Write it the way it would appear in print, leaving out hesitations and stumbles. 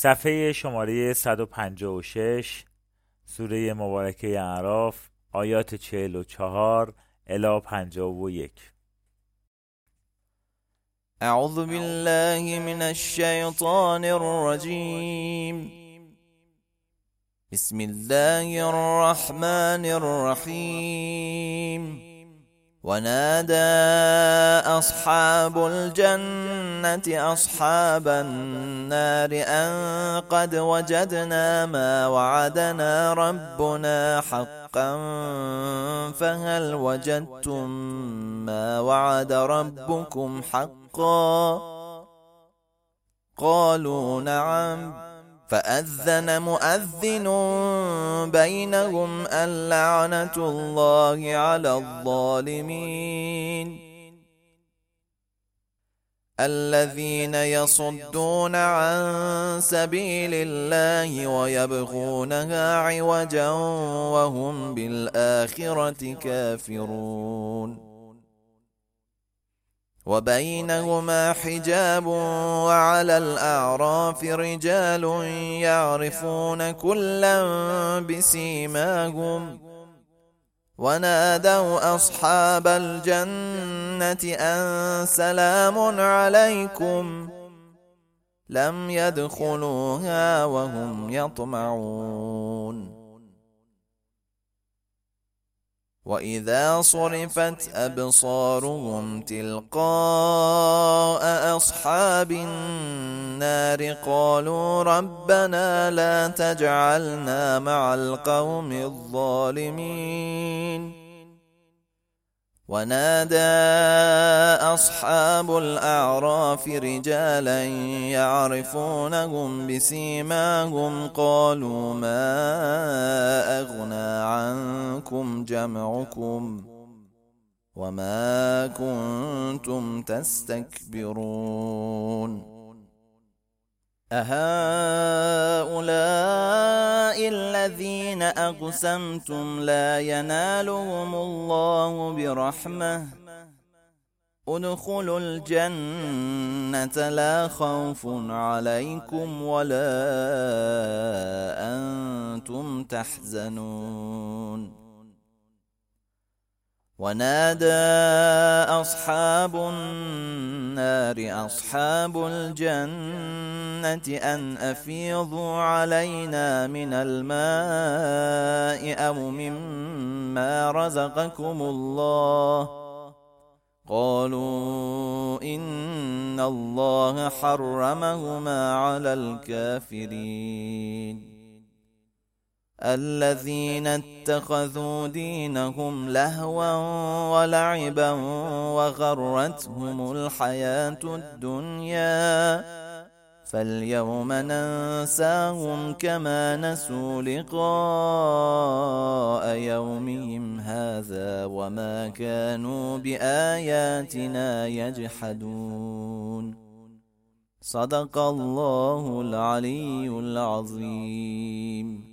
صفحه شماره 156 سوره مبارکه اعراف آیات 44 الی 51. اعوذ بالله من الشیطان الرجیم. بسم الله الرحمن الرحیم. ونادى أصحاب الجنة أصحاب النار أن قد وجدنا ما وعدنا ربنا حقا فهل وجدتم ما وعد ربكم حقا؟ قالوا نعم. فأذن مؤذن بينهم اللعنة الله على الظالمين. الذين يصدون عن سبيل الله ويبغونها عوجا وهم بالآخرة كافرون. وبينهما حجاب وعلى الأعراف رجال يعرفون كلا بسيماهم ونادوا أصحاب الجنة أن سلام عليكم لم يدخلوها وهم يطمعون. وإذا صرفت أبصارهم تلقاء أصحاب النار قالوا ربنا لا تجعلنا مع القوم الظالمين. ونادى أصحاب الأعراف رجالا يعرفونهم بسيماهم قالوا ما أغنى عنكم جمعكم وما كنتم تستكبرون. أهؤلاء الذين أقسمتم لا ينالهم الله برحمة ادخلوا الجنة لا خوف عليكم ولا أنتم تحزنون. ونادى أصحاب النار أصحاب الجنة أن أفيضوا علينا من الماء أو مما رزقكم الله. قالوا إن الله حرمهما على الكافرين. الذين اتخذوا دينهم لهوا ولعبا وغرتهم الحياة الدنيا فاليوم ننساهم كما نسوا لقاء يومهم هذا وما كانوا بآياتنا يجحدون. صدق الله العلي العظيم.